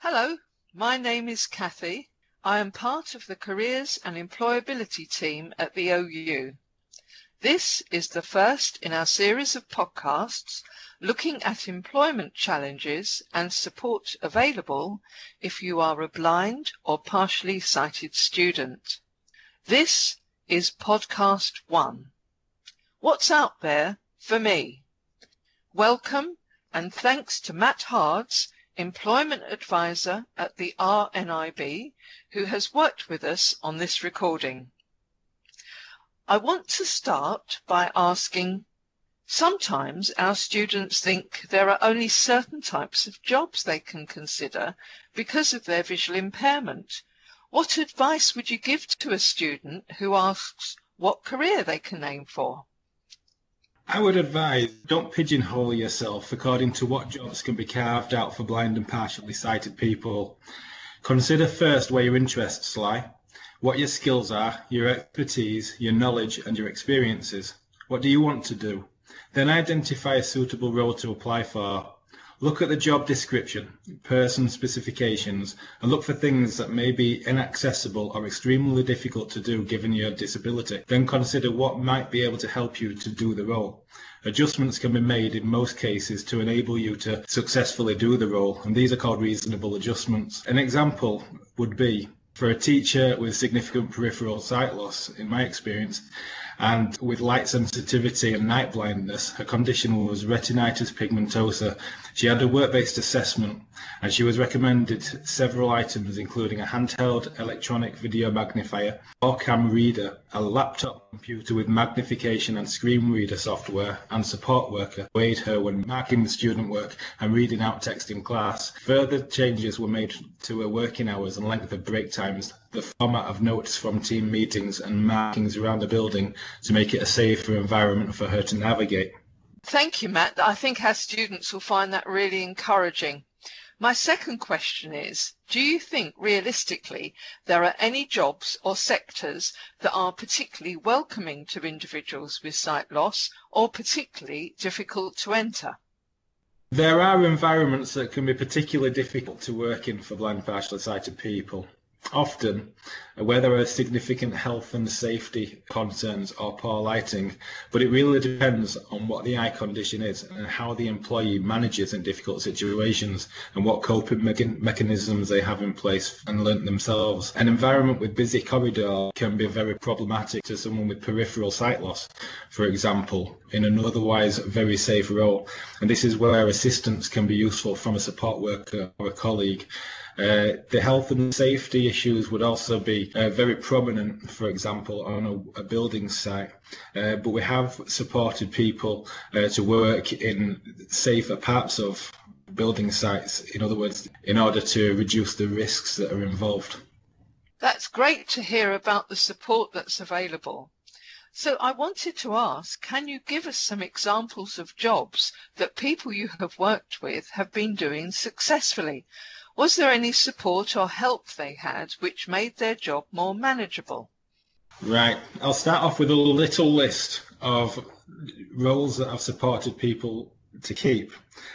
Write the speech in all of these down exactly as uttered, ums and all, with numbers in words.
Hello, my name is Kathy. I am part of the Careers and Employability team at the O U. This is the first in our series of podcasts looking at employment challenges and support available if you are a blind or partially sighted student. This is podcast one. What's out there for me? Welcome and thanks to Matt Hards, Employment Advisor at the R N I B, who has worked with us on this recording. I want to start by asking, sometimes our students think there are only certain types of jobs they can consider because of their visual impairment. What advice would you give to a student who asks what career they can aim for? I would advise, don't pigeonhole yourself according to what jobs can be carved out for blind and partially sighted people. Consider first where your interests lie, what your skills are, your expertise, your knowledge and your experiences. What do you want to do? Then identify a suitable role to apply for. Look at the job description, person specifications, and look for things that may be inaccessible or extremely difficult to do given your disability. Then consider what might be able to help you to do the role. Adjustments can be made in most cases to enable you to successfully do the role, and these are called reasonable adjustments. An example would be for a teacher with significant peripheral sight loss, in my experience, and with light sensitivity and night blindness. Her condition was retinitis pigmentosa. She had a work-based assessment and she was recommended several items including a handheld electronic video magnifier, or cam reader, a laptop computer with magnification and screen reader software, and support worker to aid her when marking the student work and reading out text in class. Further changes were made to her working hours and length of break times, the format of notes from team meetings and markings around the building to make it a safer environment for her to navigate. Thank you, Matt. I think our students will find that really encouraging. My second question is, do you think realistically there are any jobs or sectors that are particularly welcoming to individuals with sight loss or particularly difficult to enter? There are environments that can be particularly difficult to work in for blind and partially sighted people. Often, where there are significant health and safety concerns or poor lighting, but it really depends on what the eye condition is and how the employee manages in difficult situations and what coping me- mechanisms they have in place and learnt themselves. An environment with busy corridor can be very problematic to someone with peripheral sight loss, for example, in an otherwise very safe role. And this is where assistance can be useful from a support worker or a colleague. Uh, the health and safety issues would also be uh, very prominent, for example, on a, a building site. Uh, but we have supported people uh, to work in safer parts of building sites, in other words, in order to reduce the risks that are involved. That's great to hear about the support that's available. So I wanted to ask, can you give us some examples of jobs that people you have worked with have been doing successfully? Was there any support or help they had which made their job more manageable? Right. I'll start off with a little list of roles that I've supported people to keep.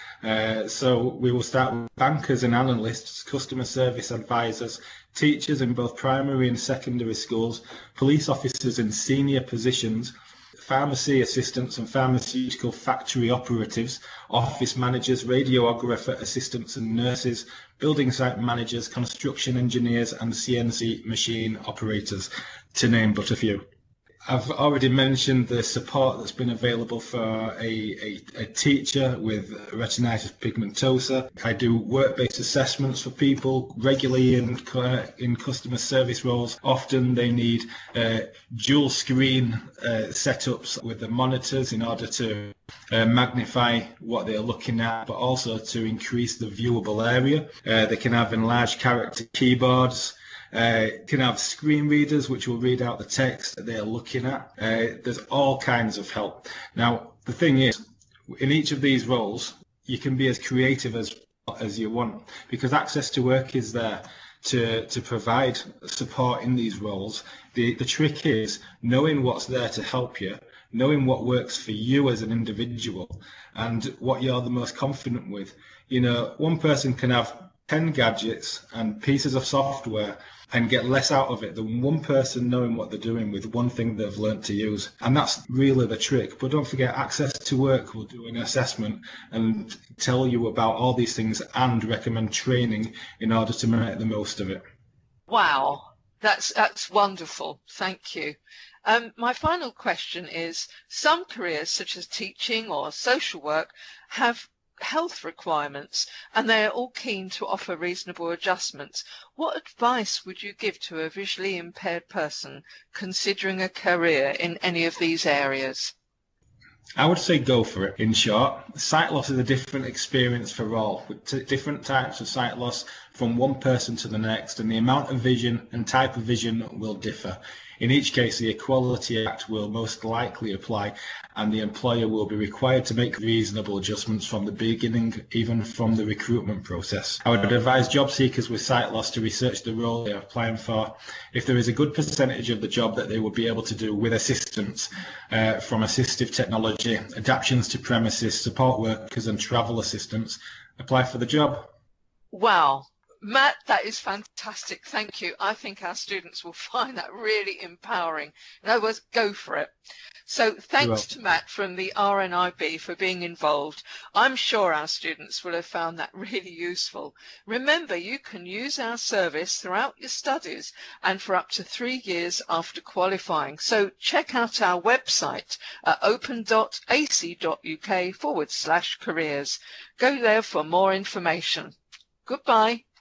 Uh, so we will start with bankers and analysts, customer service advisors, teachers in both primary and secondary schools, police officers in senior positions, pharmacy assistants and pharmaceutical factory operatives, office managers, radiographer assistants and nurses, building site managers, construction engineers and C N C machine operators, to name but a few. I've already mentioned the support that's been available for a, a, a teacher with retinitis pigmentosa. I do work-based assessments for people regularly in, in customer service roles. Often they need uh, dual screen uh, setups with the monitors in order to uh, magnify what they're looking at, but also to increase the viewable area. Uh, they can have enlarged character keyboards. Uh, can have screen readers which will read out the text that they're looking at. Uh, there's all kinds of help. Now, the thing is, in each of these roles, you can be as creative as as you want, because access to work is there to to provide support in these roles. The the trick is knowing what's there to help you, knowing what works for you as an individual, and what you're the most confident with. You know, one person can have ten gadgets and pieces of software and get less out of it than one person knowing what they're doing with one thing they've learnt to use. And that's really the trick. But don't forget, Access to Work will do an assessment and tell you about all these things and recommend training in order to make the most of it. Wow, that's that's wonderful. Thank you. Um, my final question is, some careers such as teaching or social work have health requirements and they are all keen to offer reasonable adjustments. What advice would you give to a visually impaired person considering a career in any of these areas? I would say go for it, in short. Sight loss is a different experience for all, with t- different types of sight loss from one person to the next, and the amount of vision and type of vision will differ. In each case, the Equality Act will most likely apply, and the employer will be required to make reasonable adjustments from the beginning, even from the recruitment process. I would advise job seekers with sight loss to research the role they are applying for. If there is a good percentage of the job that they will be able to do with assistance uh, from assistive technology, adaptations to premises, support workers and travel assistants, apply for the job. Wow. Matt, that is fantastic. Thank you. I think our students will find that really empowering. In other words, go for it. So thanks to Matt from the R N I B for being involved. I'm sure our students will have found that really useful. Remember, you can use our service throughout your studies and for up to three years after qualifying. So check out our website at open.ac.uk forward slash careers. Go there for more information. Goodbye.